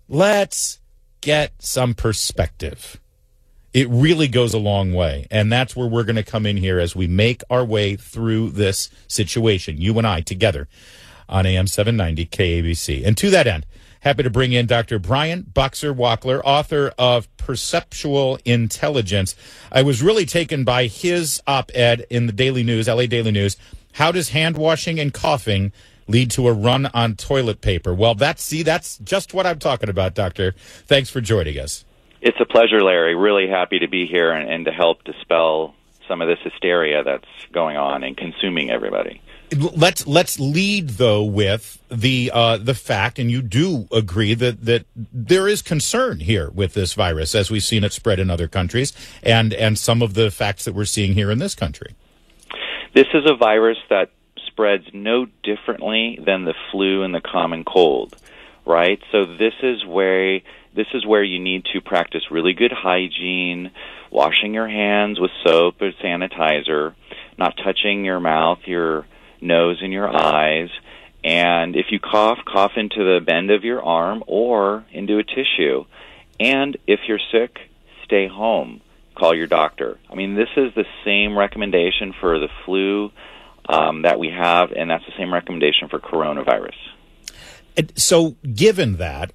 let's get some perspective. It really goes a long way, and that's where we're going to come in here as we make our way through this situation, you and I together on AM 790 KABC. And to that end, happy to bring in Dr. Brian Boxer-Wachtler, author of Perceptual Intelligence. I was really taken by his op-ed in the Daily News, LA Daily News. How does hand washing and coughing lead to a run on toilet paper? Well, that's just what I'm talking about, Doctor. Thanks for joining us. It's a pleasure, Larry. Really happy to be here and to help dispel some of this hysteria that's going on and consuming everybody. Let's lead, though, with the fact, and you do agree that there is concern here with this virus, as we've seen it spread in other countries, and some of the facts that we're seeing here in this country. This is a virus that spreads no differently than the flu and the common cold, right? So this is where you need to practice really good hygiene, washing your hands with soap or sanitizer, not touching your mouth, your nose, and your eyes. And if you cough into the bend of your arm or into a tissue. And if you're sick, stay home. Call your doctor. I mean, this is the same recommendation for the flu that we have, and that's the same recommendation for coronavirus. So given that,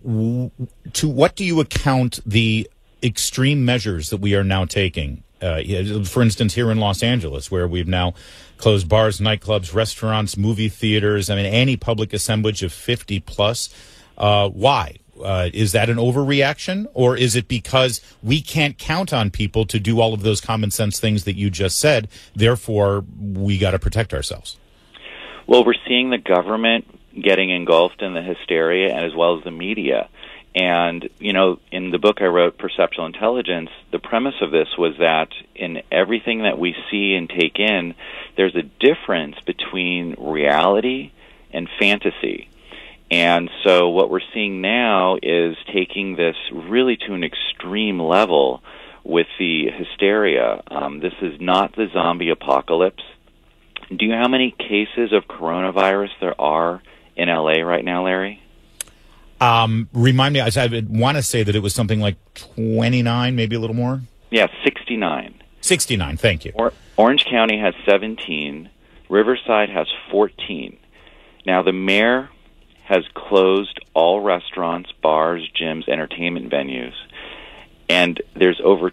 to what do you account the extreme measures that we are now taking? For instance, here in Los Angeles, where we've now closed bars, nightclubs, restaurants, movie theaters, I mean, any public assemblage of 50 plus. Why? Is that an overreaction, or is it because we can't count on people to do all of those common sense things that you just said, therefore we got to protect ourselves? Well, we're seeing the government getting engulfed in the hysteria, and as well as the media. And, you know, in the book I wrote, Perceptual Intelligence, the premise of this was that in everything that we see and take in, there's a difference between reality and fantasy. And so what we're seeing now is taking this really to an extreme level with the hysteria. This is not the zombie apocalypse. Do you know how many cases of coronavirus there are in LA right now, Larry? Remind me, I want to say that it was something like 29, maybe a little more? Yeah, 69. 69, thank you. Orange County has 17. Riverside has 14. Now, the mayor has closed all restaurants, bars, gyms, entertainment venues. And there's over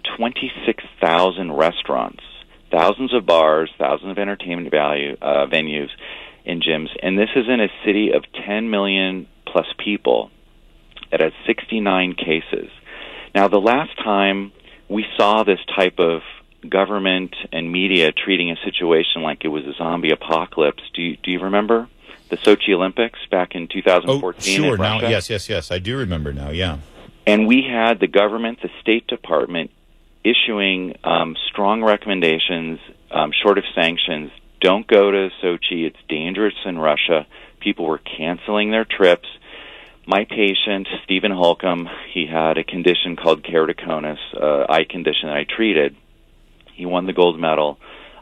26,000 restaurants, thousands of bars, thousands of entertainment venues and gyms. And this is in a city of 10 million plus people. It has 69 cases. Now, the last time we saw this type of government and media treating a situation like it was a zombie apocalypse, do you remember the Sochi Olympics back in 2014 sure. in Russia? Now, yes. I do remember now, yeah. And we had the government, the State Department, issuing strong recommendations, short of sanctions. Don't go to Sochi. It's dangerous in Russia. People were canceling their trips. My patient, Stephen Holcomb, he had a condition called keratoconus, eye condition that I treated. He won the gold medal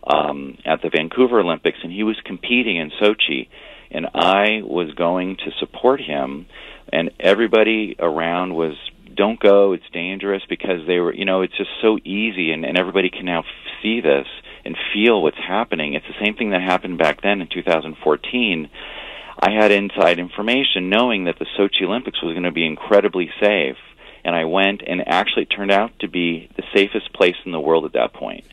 at the Vancouver Olympics, and he was competing in Sochi. And I was going to support him, and everybody around was, don't go, it's dangerous, because they were, it's just so easy, and everybody can now see this and feel what's happening. It's the same thing that happened back then in 2014. I had inside information knowing that the Sochi Olympics was going to be incredibly safe, and I went, and actually it turned out to be the safest place in the world at that point.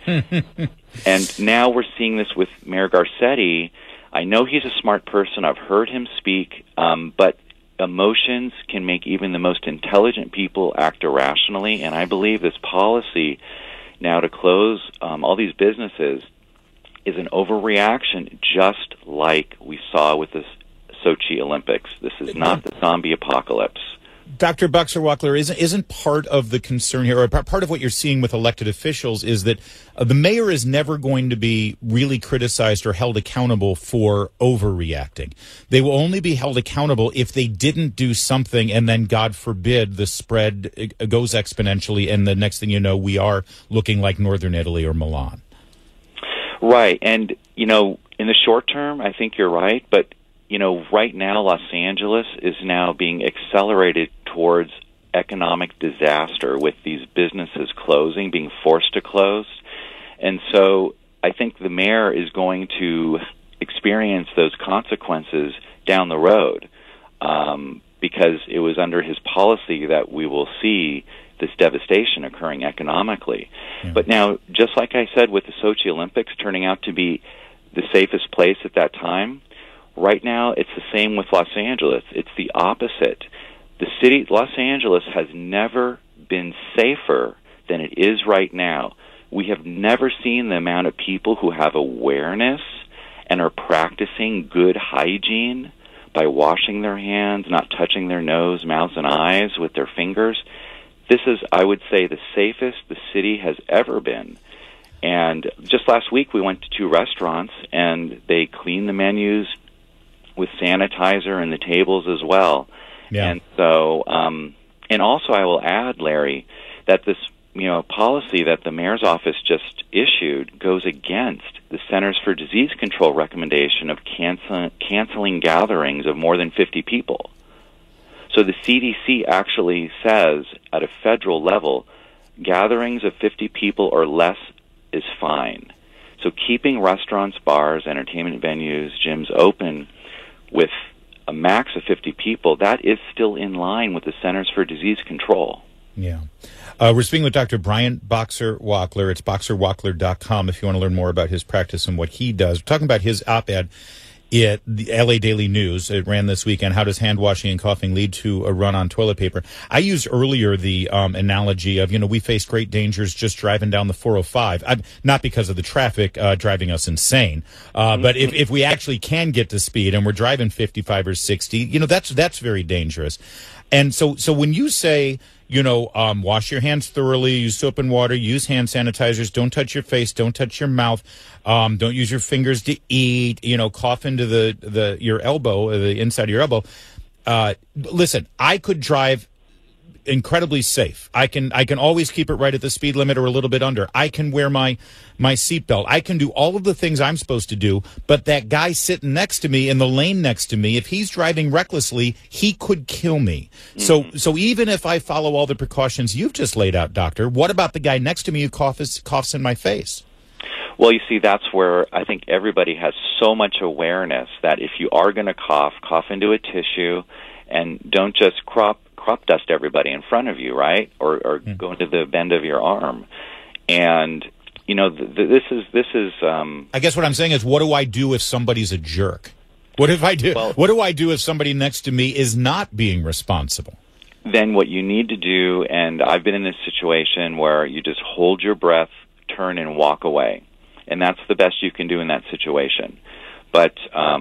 And now we're seeing this with Mayor Garcetti. I know he's a smart person. I've heard him speak, but emotions can make even the most intelligent people act irrationally, and I believe this policy now to close all these businesses is an overreaction, just like we saw with this Sochi Olympics. This is not the zombie apocalypse. Dr. Boxer-Wachtler, isn't part of the concern here, or part of what you're seeing with elected officials, is that the mayor is never going to be really criticized or held accountable for overreacting. They will only be held accountable if they didn't do something, and then, God forbid, the spread goes exponentially, and the next thing you know, we are looking like northern Italy or Milan. Right, and, in the short term, I think you're right, but right now, Los Angeles is now being accelerated towards economic disaster with these businesses closing, being forced to close. And so I think the mayor is going to experience those consequences down the road, because it was under his policy that we will see this devastation occurring economically. Yeah. But now, just like I said, with the Sochi Olympics turning out to be the safest place at that time, right now it's the same with Los Angeles. It's the opposite. The city, Los Angeles, has never been safer than it is right now. We have never seen the amount of people who have awareness and are practicing good hygiene by washing their hands, not touching their nose, mouths, and eyes with their fingers. This is, I would say, the safest the city has ever been. And just last week we went to 2 restaurants, and they cleaned the menus with sanitizer and the tables as well. Yeah. And so, and also I will add, Larry, that this policy that the mayor's office just issued goes against the Centers for Disease Control recommendation of canceling gatherings of more than 50 people. So the CDC actually says at a federal level, gatherings of 50 people or less is fine. So keeping restaurants, bars, entertainment venues, gyms open with a max of 50 people, that is still in line with the Centers for Disease Control. Yeah. We're speaking with Dr. Brian Boxer Wachtler. It's boxerwachtler.com if you want to learn more about his practice and what he does. We're talking about his op-ed at the LA Daily News. It ran this weekend. How does hand washing and coughing lead to a run on toilet paper? I used earlier the analogy of, we face great dangers just driving down the 405. Not because of the traffic driving us insane, but if we actually can get to speed and we're driving 55 or 60, that's very dangerous. And so when you say, wash your hands thoroughly, use soap and water, use hand sanitizers, don't touch your face, don't touch your mouth, don't use your fingers to eat, cough into your elbow, the inside of your elbow. Listen, I could drive incredibly safe. I can always keep it right at the speed limit or a little bit under. I can wear my seatbelt. I can do all of the things I'm supposed to do, but that guy sitting next to me in the lane next to me, if he's driving recklessly, he could kill me. Mm-hmm. So even if I follow all the precautions you've just laid out, doctor, what about the guy next to me who coughs in my face? Well, you see, that's where I think everybody has so much awareness that if you are going to cough into a tissue, and don't just crop dust everybody in front of you, right? Or go into the bend of your arm. And, this is. I guess what I'm saying is, what do I do if somebody's a jerk? What do I do if somebody next to me is not being responsible? Then what you need to do, and I've been in this situation where you just hold your breath, turn, and walk away. And that's the best you can do in that situation. But,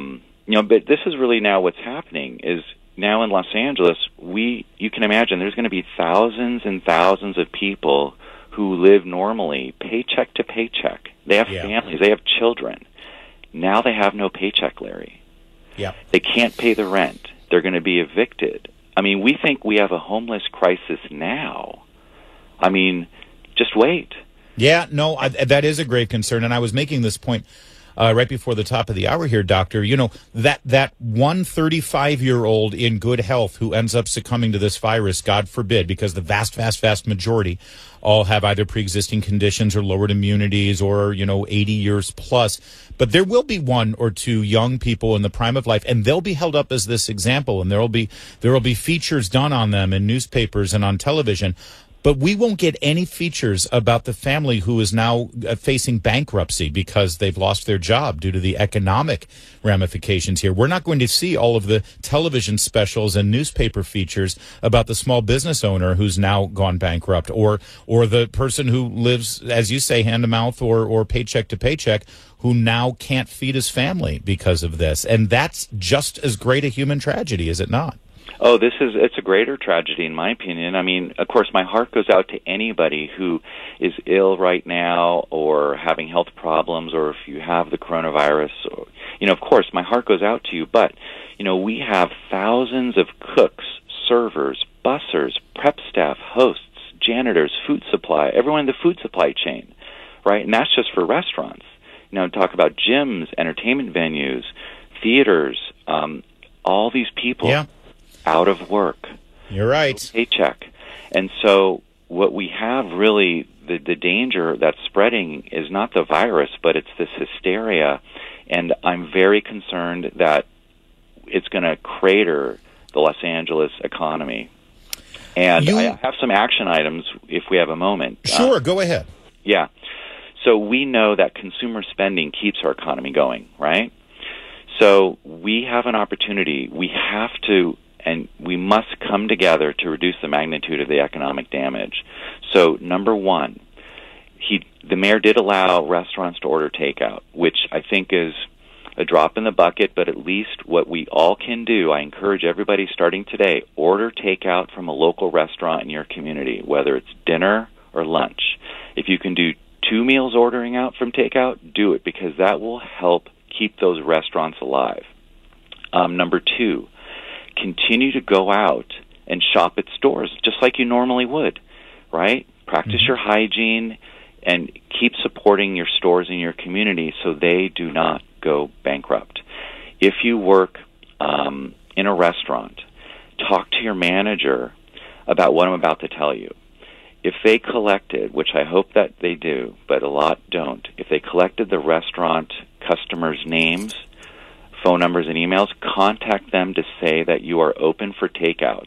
but this is really now what's happening is, now in Los Angeles, you can imagine there's going to be thousands and thousands of people who live normally, paycheck to paycheck. They have families, they have children. Now they have no paycheck, Larry. Yeah. They can't pay the rent. They're going to be evicted. I mean, we think we have a homeless crisis now. I mean, just wait. Yeah, no, that is a grave concern, and I was making this point right before the top of the hour here, doctor. That one 35-year-old in good health who ends up succumbing to this virus, God forbid, because the vast majority all have either pre-existing conditions or lowered immunities or, 80 years plus. But there will be 1 or 2 young people in the prime of life, and they'll be held up as this example, and there will be features done on them in newspapers and on television. But we won't get any features about the family who is now facing bankruptcy because they've lost their job due to the economic ramifications here. We're not going to see all of the television specials and newspaper features about the small business owner who's now gone bankrupt or the person who lives, as you say, hand to mouth or paycheck to paycheck, who now can't feed his family because of this. And that's just as great a human tragedy, is it not? Oh, it's a greater tragedy in my opinion. I mean, of course, my heart goes out to anybody who is ill right now or having health problems, or if you have the coronavirus, or, of course, my heart goes out to you. But, we have thousands of cooks, servers, bussers, prep staff, hosts, janitors, food supply, everyone in the food supply chain, right? And that's just for restaurants. Talk about gyms, entertainment venues, theaters, all these people. Yeah. Out of work. You're right. Paycheck. And so what we have really, the danger that's spreading is not the virus, but it's this hysteria. And I'm very concerned that it's going to crater the Los Angeles economy. And I have some action items if we have a moment. Sure, go ahead. Yeah. So we know that consumer spending keeps our economy going, right? So we have an opportunity. We have to, and we must come together to reduce the magnitude of the economic damage. So number one, the mayor did allow restaurants to order takeout, which I think is a drop in the bucket, but at least what we all can do, I encourage everybody starting today, order takeout from a local restaurant in your community, whether it's dinner or lunch. If you can do 2 meals ordering out from takeout, do it, because that will help keep those restaurants alive. Number 2, continue to go out and shop at stores just like you normally would, right? Practice your hygiene and keep supporting your stores in your community so they do not go bankrupt. If you work in a restaurant, talk to your manager about what I'm about to tell you. If they collected, which I hope that they do, but a lot don't, if they collected the restaurant customers' names, phone numbers, and emails, contact them to say that you are open for takeout.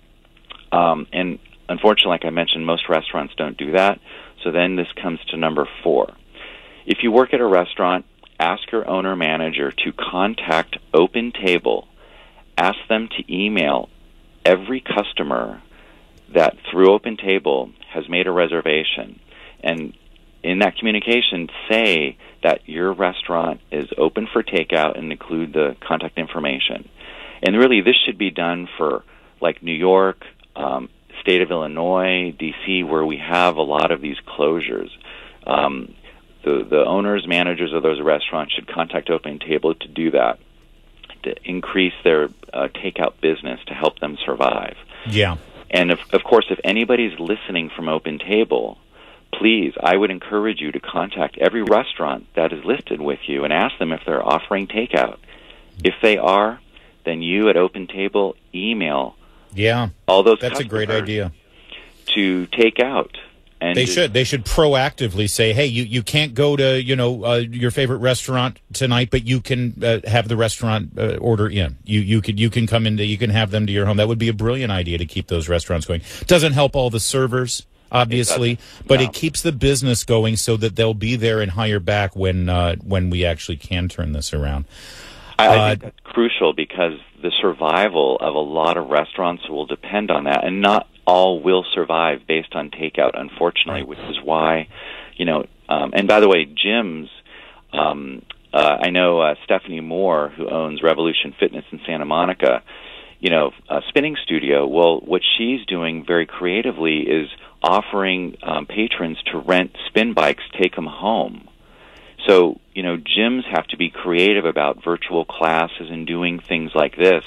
And unfortunately, like I mentioned, most restaurants don't do that. So then this comes to number 4. If you work at a restaurant, ask your owner-manager to contact OpenTable. Ask them to email every customer that through OpenTable has made a reservation. And in that communication, say that your restaurant is open for takeout and include the contact information. And really, this should be done for like New York, state of Illinois, D.C., where we have a lot of these closures. The owners, managers of those restaurants should contact OpenTable to do that, to increase their takeout business to help them survive. Yeah. And, of course, if anybody's listening from OpenTable, please, I would encourage you to contact every restaurant that is listed with you and ask them if they're offering takeout. If they are, then you at OpenTable email all those That's a great idea. To take out. And they should proactively say, hey, you can't go to your favorite restaurant tonight, but you can have the restaurant order in. You can come into, you can have them to your home. That would be a brilliant idea to keep those restaurants going. Doesn't help all the servers, obviously, but it keeps the business going so that they'll be there and hire back when we actually can turn this around. I think that's crucial because the survival of a lot of restaurants will depend on that, and not all will survive based on takeout, unfortunately, which is why, and by the way, gyms, I know Stephanie Moore, who owns Revolution Fitness in Santa Monica, a spinning studio. Well, what she's doing very creatively is offering patrons to rent spin bikes, take them home. So, gyms have to be creative about virtual classes and doing things like this.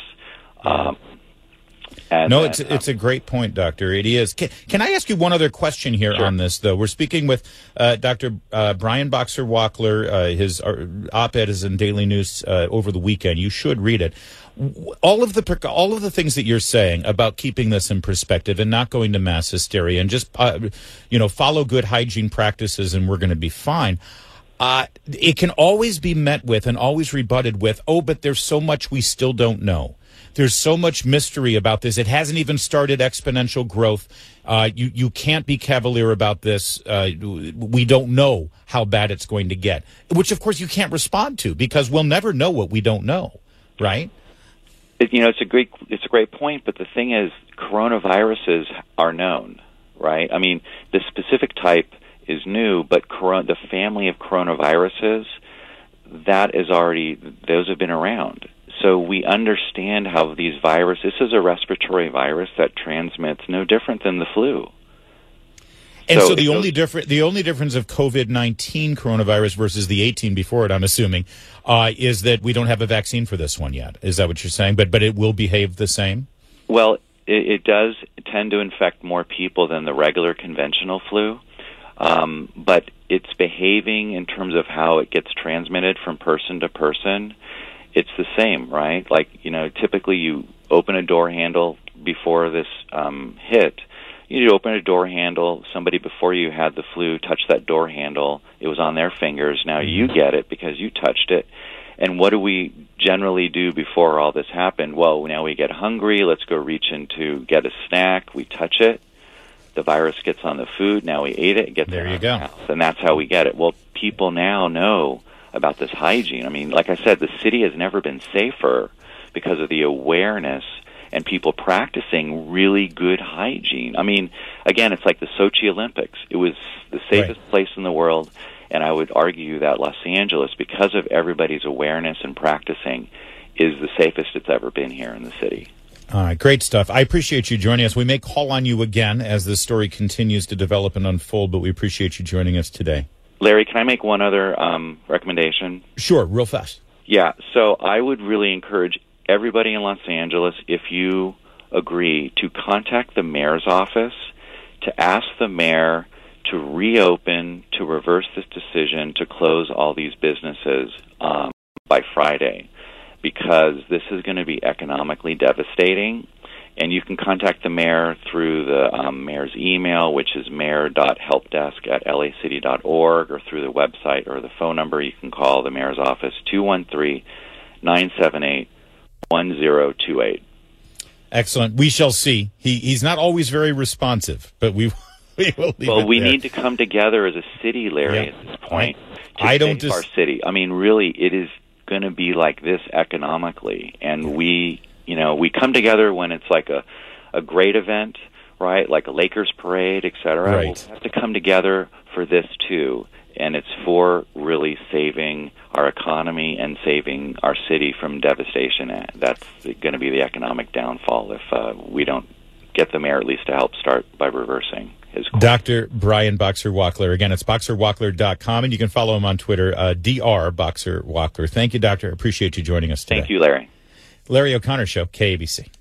It's a great point, Doctor. It is. Can I ask you one other question here on this, though? We're speaking with Dr. Brian Boxer-Wachtler. His op-ed is in Daily News over the weekend. You should read it. All of the things that you're saying about keeping this in perspective and not going to mass hysteria and just follow good hygiene practices and we're going to be fine. It can always be met with and always rebutted with, but there's so much we still don't know. There's so much mystery about this. It hasn't even started exponential growth. You can't be cavalier about this. We don't know how bad it's going to get, which, of course, you can't respond to because we'll never know what we don't know, right? It's a great point, but the thing is, coronaviruses are known, right? I mean, the specific type is new, but the family of coronaviruses, those have been around. So we understand how these viruses, this is a respiratory virus that transmits no different than the flu. And so the only difference of COVID-19 coronavirus versus the 18 before it, I'm assuming, is that we don't have a vaccine for this one yet. Is that what you're saying? But it will behave the same? Well, it does tend to infect more people than the regular conventional flu. But it's behaving in terms of how it gets transmitted from person to person. It's the same, right? Like, typically you open a door handle before this hit, you'd open a door handle. Somebody before you had the flu touched that door handle. It was on their fingers. Now you get it because you touched it. And what do we generally do before all this happened? Well, now we get hungry. Let's go reach in to get a snack. We touch it. The virus gets on the food. Now we ate it. It gets in our mouth. And that's how we get it. Well, people now know about this hygiene. I mean, like I said, the city has never been safer because of the awareness and people practicing really good hygiene. I mean, again, it's like the Sochi Olympics. It was the safest place in the world. And I would argue that Los Angeles, because of everybody's awareness and practicing, is the safest it's ever been here in the city. All right, great stuff. I appreciate you joining us. We may call on you again as this story continues to develop and unfold, but we appreciate you joining us today. Larry, can I make one other recommendation? Sure, real fast. Yeah, so I would really encourage everybody in Los Angeles, if you agree, to contact the mayor's office to ask the mayor to reopen, to reverse this decision, to close all these businesses by Friday, because this is going to be economically devastating. And you can contact the mayor through the mayor's email, which is mayor.helpdesk@lacity.org, or through the website or the phone number. You can call the mayor's office, 213-978-1028. Excellent. We shall see. He's not always very responsive, but we will leave well, it we there. need to come together as a city, Larry, at this point to save our city. I mean, really, it is going to be like this economically, and we come together when it's like a great event, right? Like a Lakers parade, et cetera. Right. We'll have to come together for this too, and it's for really saving our economy and saving our city from devastation. That's going to be the economic downfall if we don't get the mayor at least to help start by reversing his course. Dr. Brian Boxer Wachtler. Again, it's boxerwachtler.com, and you can follow him on Twitter, Dr. Boxer Wachtler. Thank you, Doctor. Appreciate you joining us today. Thank you, Larry. Larry O'Connor Show, KABC.